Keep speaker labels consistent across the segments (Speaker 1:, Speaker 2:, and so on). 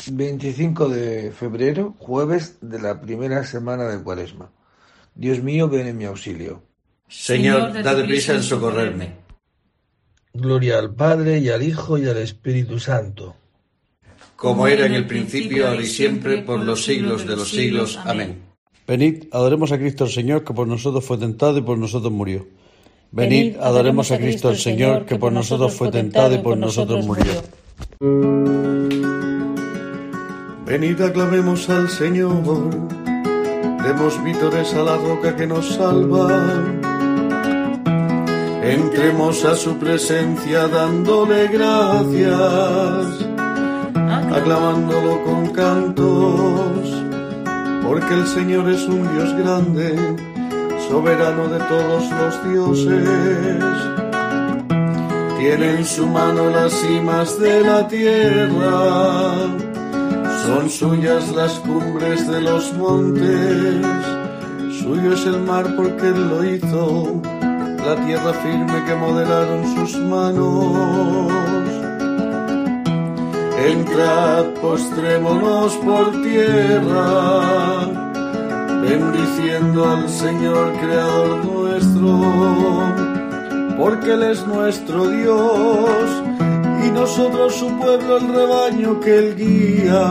Speaker 1: 25 de febrero, jueves de la primera semana de Cuaresma. Dios mío, ven en mi auxilio.
Speaker 2: Señor, date prisa en socorrerme.
Speaker 1: Gloria al Padre, y al Hijo, y al Espíritu Santo.
Speaker 2: Como era en el principio, ahora y siempre, por los siglos de los siglos. Amén.
Speaker 3: Venid, adoremos a Cristo el Señor, que por nosotros fue tentado y por nosotros murió. Venid, adoremos a Cristo el Señor, que por nosotros fue tentado y por nosotros murió.
Speaker 4: Venid, aclamemos al Señor, demos vítores a la roca que nos salva. Entremos a su presencia dándole gracias, aclamándolo con cantos, porque el Señor es un Dios grande, soberano de todos los dioses. Tiene en su mano las cimas de la tierra, son suyas las cumbres de los montes, suyo es el mar porque Él lo hizo, la tierra firme que modelaron sus manos. Entrad, postrémonos por tierra, bendiciendo al Señor Creador nuestro, porque Él es nuestro Dios, y nosotros su pueblo, el rebaño que Él guía.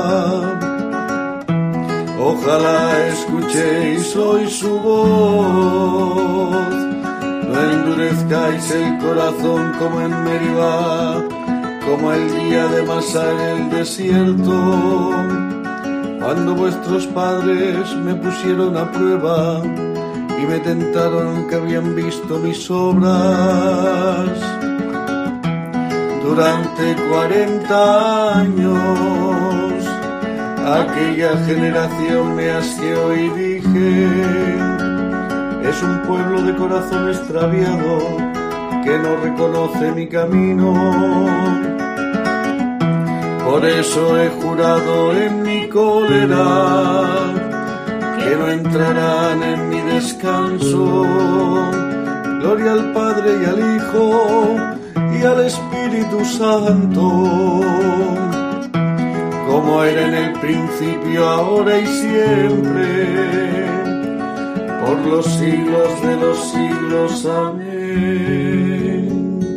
Speaker 4: Ojalá escuchéis hoy su voz, no endurezcáis el corazón como en Meribá, como el día de Masá en el desierto, cuando vuestros padres me pusieron a prueba y me tentaron, que habían visto mis obras. Durante 40 años aquella generación me asqueó y dije: es un pueblo de corazón extraviado que no reconoce mi camino. Por eso he jurado en mi cólera que no entrarán en mi descanso. Gloria al Padre y al Hijo y al Espíritu Santo, como era en el principio, ahora y siempre, por los siglos de los siglos. Amén.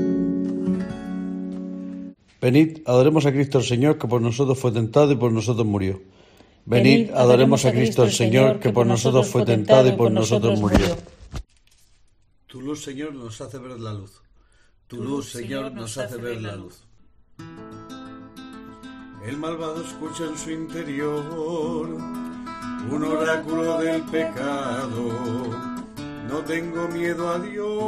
Speaker 3: Venid, adoremos a Cristo el Señor, que por nosotros fue tentado y por nosotros murió. Venid, adoremos a Cristo el Señor, que por nosotros fue tentado y por nosotros murió.
Speaker 2: Tu luz, Señor, nos hace ver la luz. Tu luz, Señor, nos hace ver la luz.
Speaker 4: El malvado escucha en su interior un oráculo del pecado. No tengo miedo a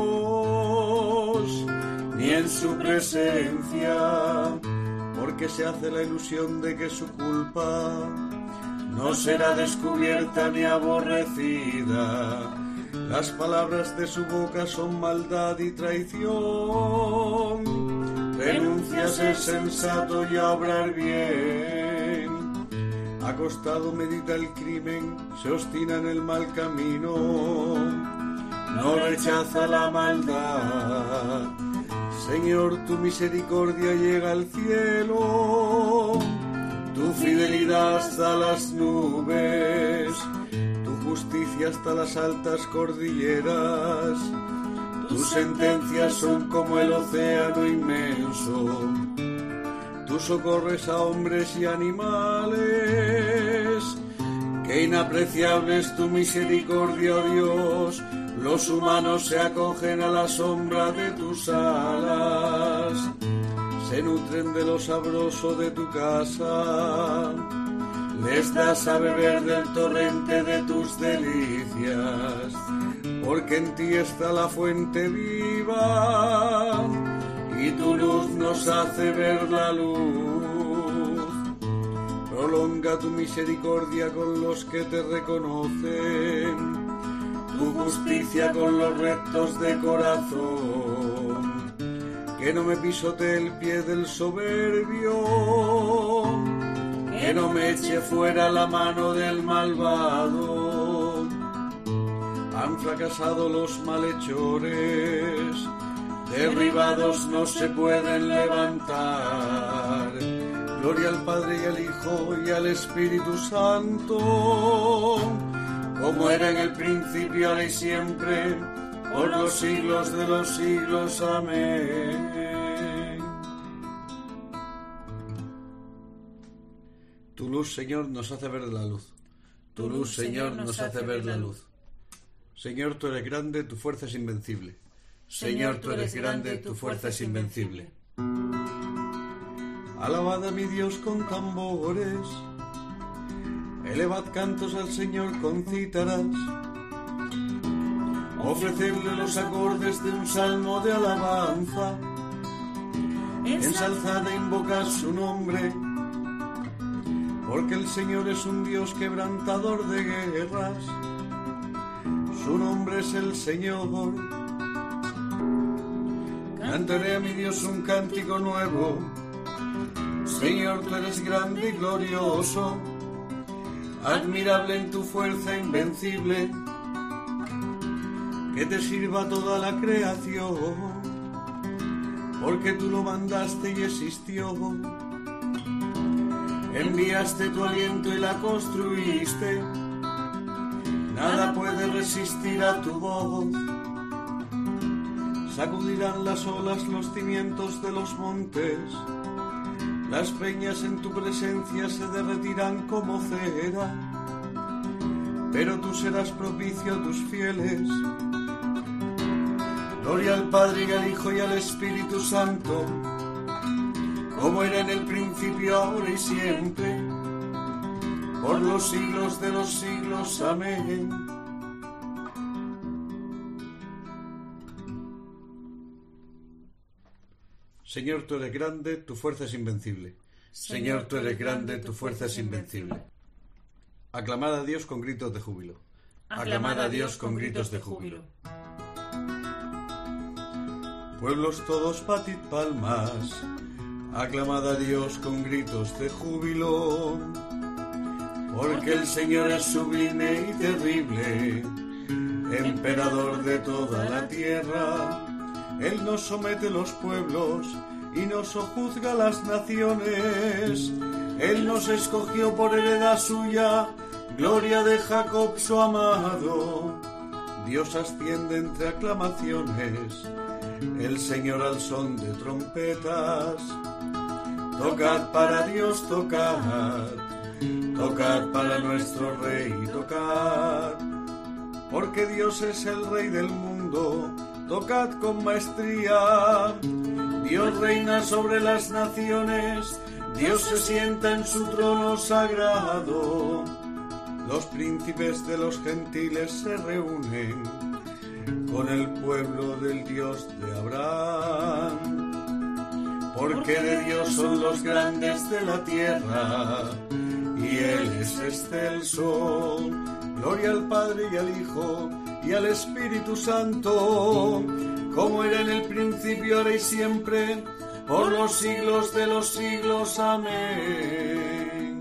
Speaker 4: Dios ni en su presencia, porque se hace la ilusión de que su culpa no será descubierta ni aborrecida. Las palabras de su boca son maldad y traición. Renuncia a ser sensato y a obrar bien. Acostado medita el crimen, se obstina en el mal camino. No rechaza la maldad. Señor, tu misericordia llega al cielo, tu fidelidad hasta las nubes, tu justicia hasta las altas cordilleras. Tus sentencias son como el océano inmenso. Tú socorres a hombres y animales. Qué inapreciable es tu misericordia, oh Dios. Los humanos se acogen a la sombra de tus alas. Se nutren de lo sabroso de tu casa. Les das a beber del torrente de tus delicias. Porque en ti está la fuente viva, y tu luz nos hace ver la luz. Prolonga tu misericordia con los que te reconocen, tu justicia con los rectos de corazón. Que no me pisotee el pie del soberbio, que no me eche fuera la mano del malvado. Han fracasado los malhechores, derribados no se pueden levantar. Gloria al Padre y al Hijo y al Espíritu Santo, como era en el principio, ahora y siempre, por los siglos de los siglos. Amén. Tu luz, Señor, nos hace ver la luz. Tu luz, Señor, nos hace ver la luz. Señor, tú eres grande, tu fuerza es invencible. Señor, tú eres grande, tu fuerza es invencible. Alabad a mi Dios con tambores, elevad cantos al Señor con cítaras, ofrecerle los acordes de un salmo de alabanza, ensalzad e invocad su nombre, porque el Señor es un Dios quebrantador de guerras, su nombre es el Señor. Cantaré a mi Dios un cántico nuevo. Señor, tú eres grande y glorioso, admirable en tu fuerza invencible, que te sirva toda la creación, porque tú lo mandaste y existió. Enviaste tu aliento y la construiste, nada puede resistir a tu voz. Sacudirán las olas los cimientos de los montes, las peñas en tu presencia se derretirán como cera, pero tú serás propicio a tus fieles. Gloria al Padre y al Hijo y al Espíritu Santo, como era en el principio, ahora y siempre, por los siglos de los siglos. Amén. Señor, tú eres grande, tu fuerza es invencible. Señor, tú eres grande, tu fuerza es invencible. Aclamad a Dios con gritos de júbilo. Aclamad a Dios con gritos de júbilo. Pueblos todos, batid palmas. Aclamad a Dios con gritos de júbilo. Porque el Señor es sublime y terrible, emperador de toda la tierra. Él nos somete los pueblos y nos sojuzga las naciones. Él nos escogió por heredad suya, gloria de Jacob su amado. Dios asciende entre aclamaciones, el Señor al son de trompetas. Tocad para Dios, tocad, tocad para nuestro Rey, tocad, porque Dios es el Rey del mundo. Tocad con maestría, Dios reina sobre las naciones, Dios se sienta en su trono sagrado. Los príncipes de los gentiles se reúnen con el pueblo del Dios de Abraham, porque de Dios son los grandes de la tierra, y Él es excelso. Gloria al Padre y al Hijo y al Espíritu Santo, como era en el principio, ahora y siempre, por los siglos de los siglos. Amén.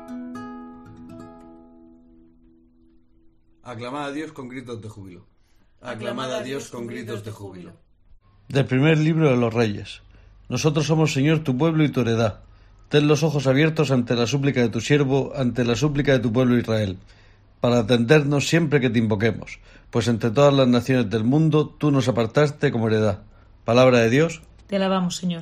Speaker 4: Aclamad a Dios con gritos de júbilo. Aclamad a Dios con gritos de júbilo.
Speaker 3: Del primer libro de los Reyes. Nosotros somos, Señor, tu pueblo y tu heredad. Ten los ojos abiertos ante la súplica de tu siervo, ante la súplica de tu pueblo Israel, para atendernos siempre que te invoquemos, pues entre todas las naciones del mundo tú nos apartaste como heredad. Palabra de Dios.
Speaker 5: Te alabamos, Señor.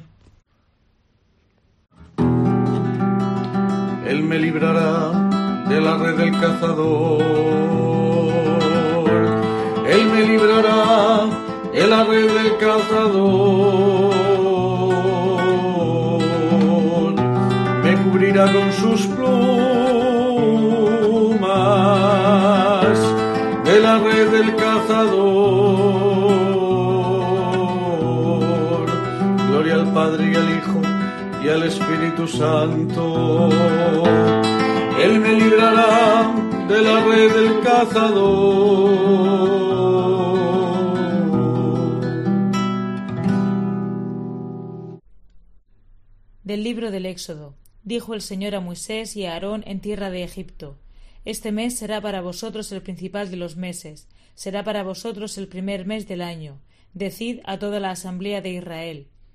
Speaker 4: Él me librará de la red del cazador. Él me librará de la red del cazador. Me cubrirá con sus plumas de la red del cazador. Gloria al Padre y al Hijo y al Espíritu Santo. Él me librará de la red del cazador.
Speaker 5: Del libro del Éxodo. Dijo el Señor a Moisés y a Aarón en tierra de Egipto: Este mes será para vosotros el principal de los meses, será para vosotros el primer mes del año. Decid a toda la asamblea de Israel: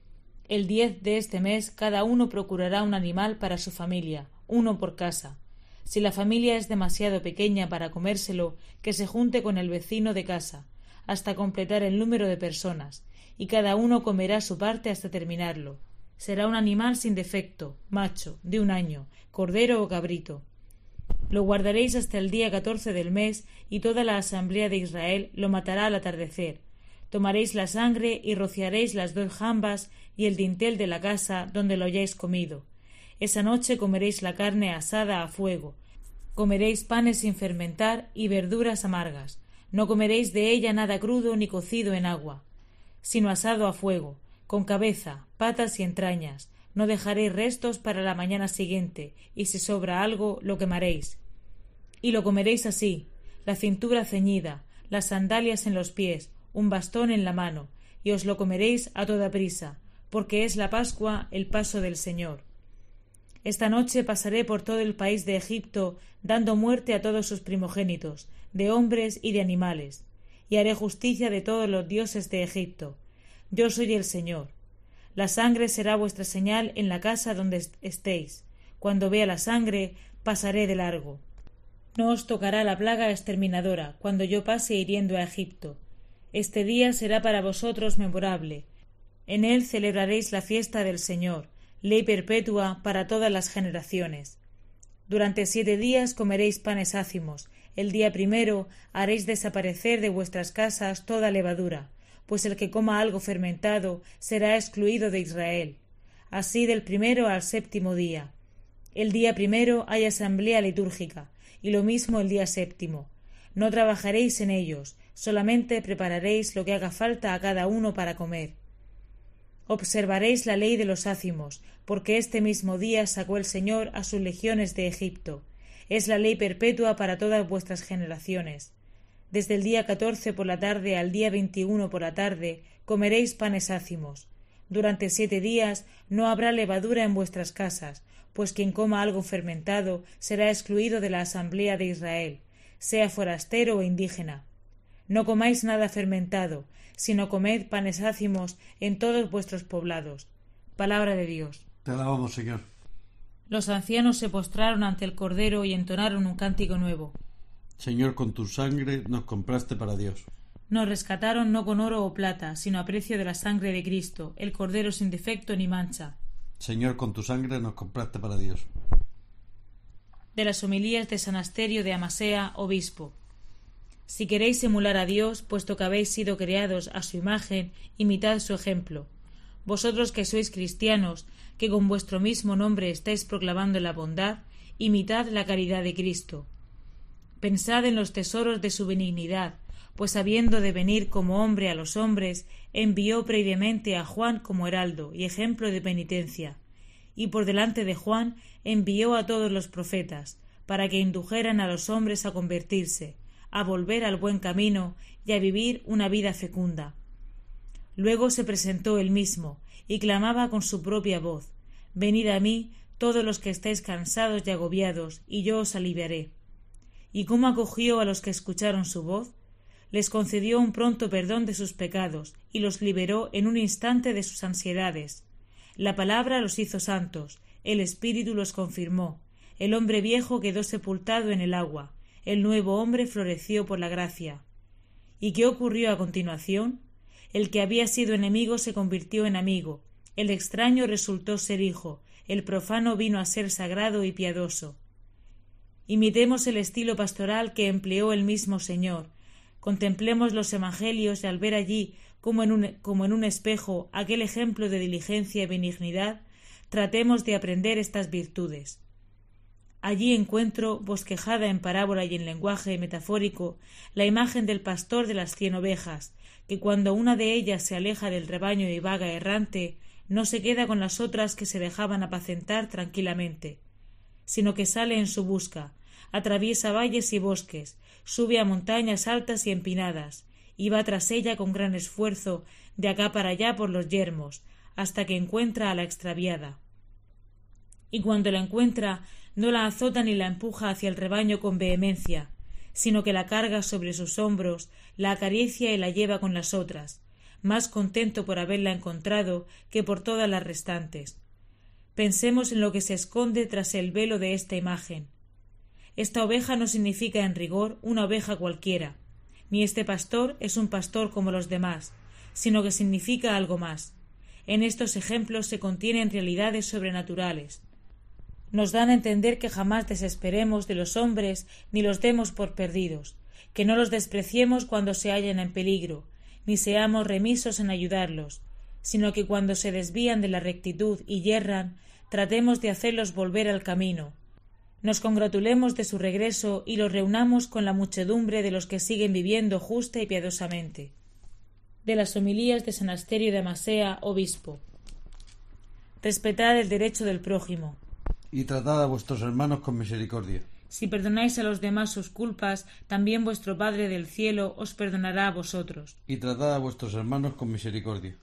Speaker 5: El 10 de este mes cada uno procurará un animal para su familia, uno por casa. Si la familia es demasiado pequeña para comérselo, que se junte con el vecino de casa, hasta completar el número de personas, y cada uno comerá su parte hasta terminarlo. Será un animal sin defecto, macho, de 1 año, cordero o cabrito. Lo guardaréis hasta el día 14 del mes, y toda la asamblea de Israel lo matará al atardecer. Tomaréis la sangre y rociaréis las 2 jambas y el dintel de la casa donde lo hayáis comido. Esa noche comeréis la carne asada a fuego. Comeréis panes sin fermentar y verduras amargas. No comeréis de ella nada crudo ni cocido en agua, sino asado a fuego, con cabeza, patas y entrañas. No dejaréis restos para la mañana siguiente, y si sobra algo, lo quemaréis. Y lo comeréis así: la cintura ceñida, las sandalias en los pies, un bastón en la mano, y os lo comeréis a toda prisa, porque es la Pascua, el paso del Señor. Esta noche pasaré por todo el país de Egipto, dando muerte a todos sus primogénitos, de hombres y de animales, y haré justicia de todos los dioses de Egipto. Yo soy el Señor. La sangre será vuestra señal en la casa donde estéis. Cuando vea la sangre, pasaré de largo. No os tocará la plaga exterminadora cuando yo pase hiriendo a Egipto. Este día será para vosotros memorable. En él celebraréis la fiesta del Señor, ley perpetua para todas las generaciones. Durante 7 días comeréis panes ácimos. El día primero haréis desaparecer de vuestras casas toda levadura, pues el que coma algo fermentado será excluido de Israel. Así del 1 al 7 día. El día 1 hay asamblea litúrgica, y lo mismo el día 7. No trabajaréis en ellos, solamente prepararéis lo que haga falta a cada uno para comer. Observaréis la ley de los ácimos, porque este mismo día sacó el Señor a sus legiones de Egipto. Es la ley perpetua para todas vuestras generaciones. Desde el día 14 por la tarde al día 21 por la tarde comeréis panes ácimos. Durante 7 días no habrá levadura en vuestras casas, pues quien coma algo fermentado será excluido de la asamblea de Israel, sea forastero o indígena. No comáis nada fermentado, sino comed panes ácimos en todos vuestros poblados. Palabra de Dios.
Speaker 3: Te alabamos, Señor.
Speaker 5: Los ancianos se postraron ante el Cordero y entonaron un cántico nuevo.
Speaker 3: Señor, con tu sangre nos compraste para Dios.
Speaker 5: Nos rescataron no con oro o plata, sino a precio de la sangre de Cristo, el Cordero sin defecto ni mancha.
Speaker 3: Señor, con tu sangre nos compraste para Dios.
Speaker 5: De las homilías de San Asterio de Amasea, obispo. Si queréis emular a Dios, puesto que habéis sido creados a su imagen, imitad su ejemplo. Vosotros que sois cristianos, que con vuestro mismo nombre estáis proclamando la bondad, imitad la caridad de Cristo. Pensad en los tesoros de su benignidad, pues habiendo de venir como hombre a los hombres, envió previamente a Juan como heraldo y ejemplo de penitencia, y por delante de Juan envió a todos los profetas, para que indujeran a los hombres a convertirse, a volver al buen camino y a vivir una vida fecunda. Luego se presentó él mismo, y clamaba con su propia voz: Venid a mí, todos los que estáis cansados y agobiados, y yo os aliviaré. ¿Y cómo acogió a los que escucharon su voz? Les concedió un pronto perdón de sus pecados, y los liberó en un instante de sus ansiedades. La palabra los hizo santos, el Espíritu los confirmó, el hombre viejo quedó sepultado en el agua, el nuevo hombre floreció por la gracia. ¿Y qué ocurrió a continuación? El que había sido enemigo se convirtió en amigo, el extraño resultó ser hijo, el profano vino a ser sagrado y piadoso. Imitemos el estilo pastoral que empleó el mismo Señor. Contemplemos los evangelios y al ver allí, como en un espejo, aquel ejemplo de diligencia y benignidad, tratemos de aprender estas virtudes. Allí encuentro, bosquejada en parábola y en lenguaje metafórico, la imagen del pastor de las 100 ovejas, que cuando una de ellas se aleja del rebaño y vaga errante, no se queda con las otras que se dejaban apacentar tranquilamente, sino que sale en su busca, atraviesa valles y bosques, sube a montañas altas y empinadas, y va tras ella con gran esfuerzo, de acá para allá por los yermos, hasta que encuentra a la extraviada. Y cuando la encuentra, no la azota ni la empuja hacia el rebaño con vehemencia, sino que la carga sobre sus hombros, la acaricia y la lleva con las otras, más contento por haberla encontrado que por todas las restantes. Pensemos en lo que se esconde tras el velo de esta imagen. Esta oveja no significa en rigor una oveja cualquiera, ni este pastor es un pastor como los demás, sino que significa algo más. En estos ejemplos se contienen realidades sobrenaturales. Nos dan a entender que jamás desesperemos de los hombres ni los demos por perdidos, que no los despreciemos cuando se hallan en peligro, ni seamos remisos en ayudarlos, sino que cuando se desvían de la rectitud y yerran, tratemos de hacerlos volver al camino. Nos congratulemos de su regreso y los reunamos con la muchedumbre de los que siguen viviendo justa y piadosamente. De las homilías de San Asterio de Amasea, obispo. Respetad el derecho del prójimo.
Speaker 3: Y tratad a vuestros hermanos con misericordia.
Speaker 5: Si perdonáis a los demás sus culpas, también vuestro Padre del cielo os perdonará a vosotros.
Speaker 3: Y tratad a vuestros hermanos con misericordia.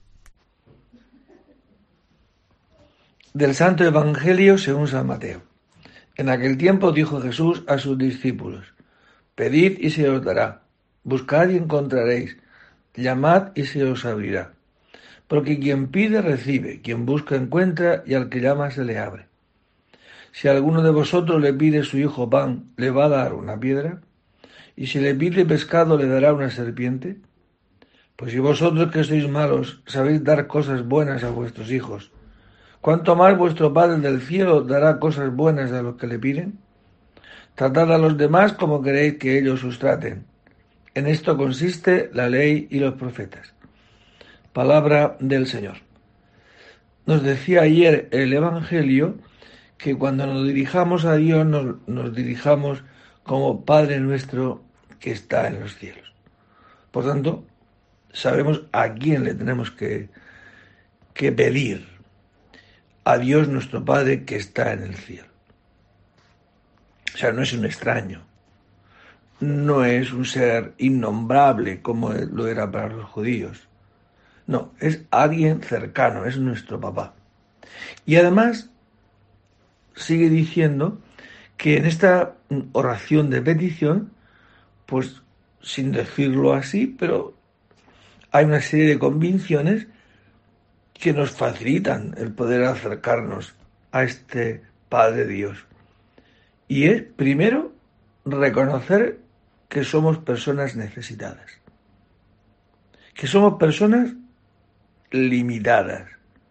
Speaker 1: Del Santo Evangelio según San Mateo. En aquel tiempo dijo Jesús a sus discípulos: Pedid y se os dará, buscad y encontraréis, llamad y se os abrirá. Porque quien pide recibe, quien busca encuentra, y al que llama se le abre. Si alguno de vosotros le pide su hijo pan, ¿le va a dar una piedra? ¿Y si le pide pescado, le dará una serpiente? Pues si vosotros que sois malos sabéis dar cosas buenas a vuestros hijos, ¿cuánto más vuestro Padre del cielo dará cosas buenas a los que le piden? Tratad a los demás como queréis que ellos os traten. En esto consiste la ley y los profetas. Palabra del Señor. Nos decía ayer el Evangelio que cuando nos dirijamos a Dios nos dirijamos como Padre nuestro que está en los cielos. Por tanto, sabemos a quién le tenemos que pedir. A Dios nuestro Padre que está en el cielo. O sea, no es un extraño, no es un ser innombrable como lo era para los judíos. No, es alguien cercano, es nuestro papá. Y además sigue diciendo que en esta oración de petición, pues sin decirlo así, pero hay una serie de convicciones que nos facilitan el poder acercarnos a este Padre Dios. Y es, primero, reconocer que somos personas necesitadas, que somos personas limitadas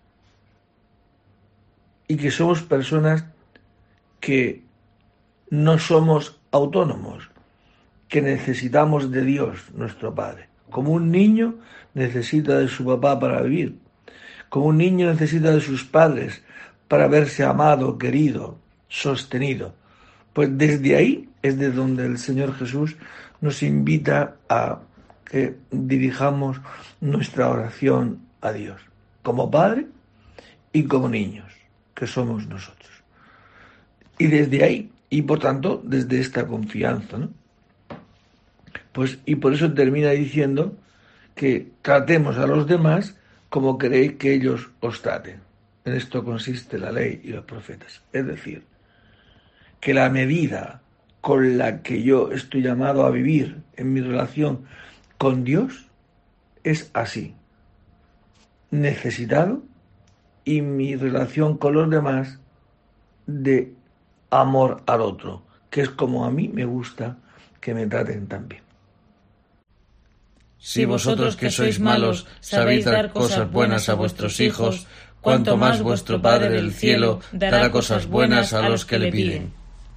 Speaker 1: y que somos personas que no somos autónomos, que necesitamos de Dios, nuestro Padre. Como un niño necesita de su papá para vivir, como un niño necesita de sus padres para verse amado, querido, sostenido. Pues desde ahí es de donde el Señor Jesús nos invita a que dirijamos nuestra oración a Dios, como Padre y como niños, que somos nosotros. Y desde ahí, y por tanto, desde esta confianza, ¿no? Pues, y por eso termina diciendo que tratemos a los demás como queréis que ellos os traten. En esto consiste la ley y los profetas. Es decir, que la medida con la que yo estoy llamado a vivir en mi relación con Dios es así, necesitado, y mi relación con los demás de amor al otro, que es como a mí me gusta que me traten también.
Speaker 3: Si vosotros que sois malos sabéis dar cosas buenas a vuestros hijos, cuanto más vuestro Padre del cielo dará cosas buenas a los que le piden.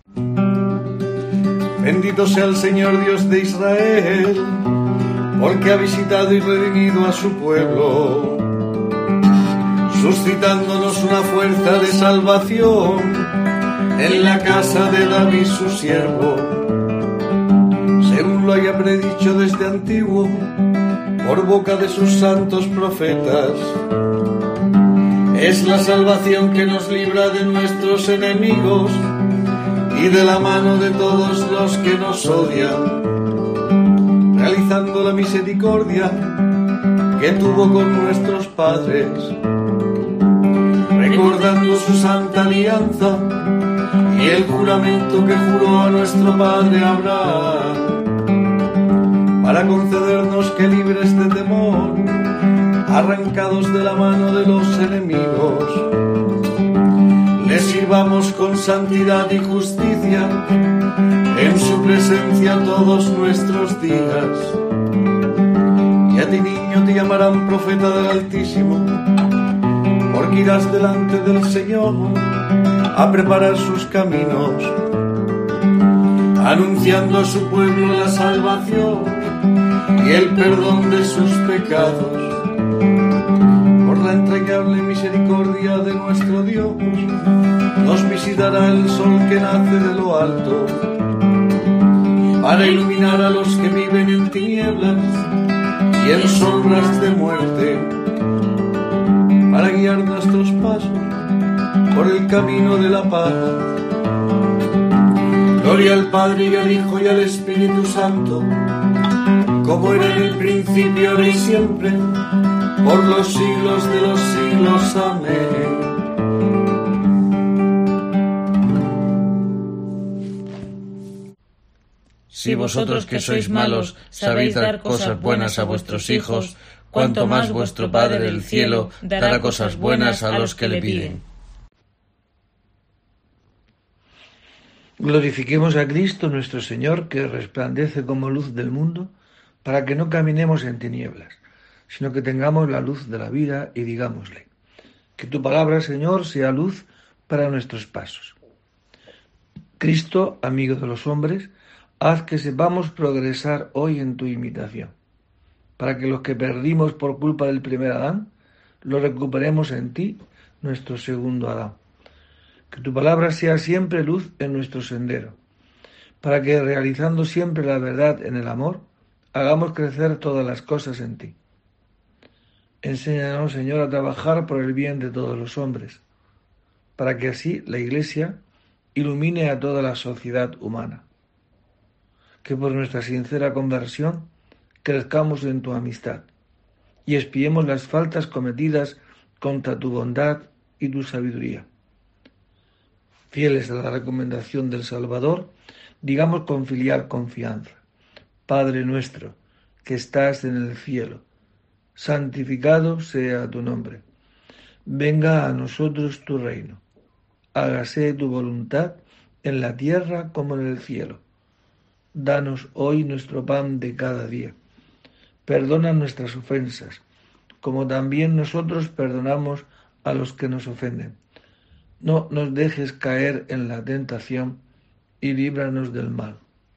Speaker 4: Bendito sea el Señor Dios de Israel, porque ha visitado y redimido a su pueblo, suscitándonos una fuerza de salvación en la casa de David su siervo, según lo haya predicho desde antiguo por boca de sus santos profetas. Es la salvación que nos libra de nuestros enemigos y de la mano de todos los que nos odian, realizando la misericordia que tuvo con nuestros padres, recordando su santa alianza y el juramento que juró a nuestro padre Abraham, para concedernos que libres de temor arrancados de la mano de los enemigos, le sirvamos con santidad y justicia en su presencia todos nuestros días. Y a ti, niño, te llamarán profeta del Altísimo, porque irás delante del Señor a preparar sus caminos, anunciando a su pueblo la salvación y el perdón de sus pecados. Por la entrañable misericordia de nuestro Dios, nos visitará el sol que nace de lo alto, para iluminar a los que viven en tinieblas y en sombras de muerte, para guiar nuestros pasos por el camino de la paz. Gloria al Padre y al Hijo y al Espíritu Santo, como era en el principio, ahora y siempre, por los siglos de los siglos. Amén.
Speaker 3: Si vosotros que sois malos sabéis dar cosas buenas a vuestros hijos, cuanto más vuestro Padre del cielo dará cosas buenas a los que le piden.
Speaker 1: Glorifiquemos a Cristo nuestro Señor, que resplandece como luz del mundo, para que no caminemos en tinieblas, sino que tengamos la luz de la vida, y digámosle: que tu palabra, Señor, sea luz para nuestros pasos. Cristo, amigo de los hombres, haz que sepamos progresar hoy en tu imitación, para que los que perdimos por culpa del primer Adán, lo recuperemos en ti, nuestro segundo Adán. Que tu palabra sea siempre luz en nuestro sendero, para que, realizando siempre la verdad en el amor, hagamos crecer todas las cosas en ti. Enséñanos, Señor, a trabajar por el bien de todos los hombres, para que así la Iglesia ilumine a toda la sociedad humana. Que por nuestra sincera conversión crezcamos en tu amistad y expiemos las faltas cometidas contra tu bondad y tu sabiduría. Fieles a la recomendación del Salvador, digamos con filial confianza: Padre nuestro, que estás en el cielo, santificado sea tu nombre. Venga a nosotros tu reino. Hágase tu voluntad en la tierra como en el cielo. Danos hoy nuestro pan de cada día. Perdona nuestras ofensas, como también nosotros perdonamos a los que nos ofenden. No nos dejes caer en la tentación y líbranos del mal.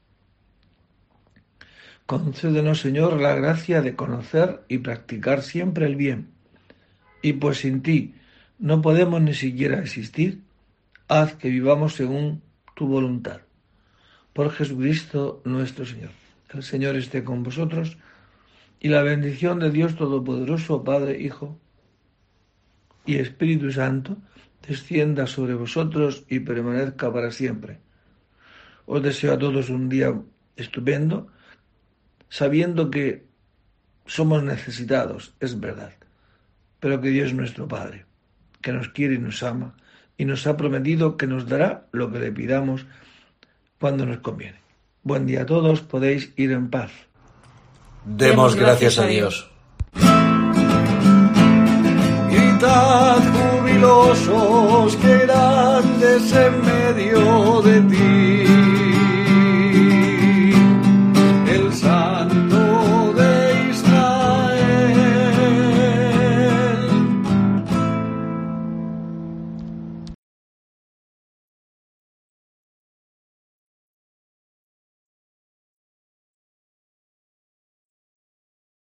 Speaker 1: Concédenos, Señor, la gracia de conocer y practicar siempre el bien. Y pues sin ti no podemos ni siquiera existir, haz que vivamos según tu voluntad. Por Jesucristo nuestro Señor. El Señor esté con vosotros, y la bendición de Dios Todopoderoso, Padre, Hijo y Espíritu Santo, descienda sobre vosotros y permanezca para siempre. Os deseo a todos un día estupendo, sabiendo que somos necesitados, es verdad, pero que Dios es nuestro Padre, que nos quiere y nos ama, y nos ha prometido que nos dará lo que le pidamos cuando nos conviene. Buen día a todos, podéis ir en paz.
Speaker 3: Demos gracias a Dios.
Speaker 4: Gritad jubilosos, que grandes en medio de ti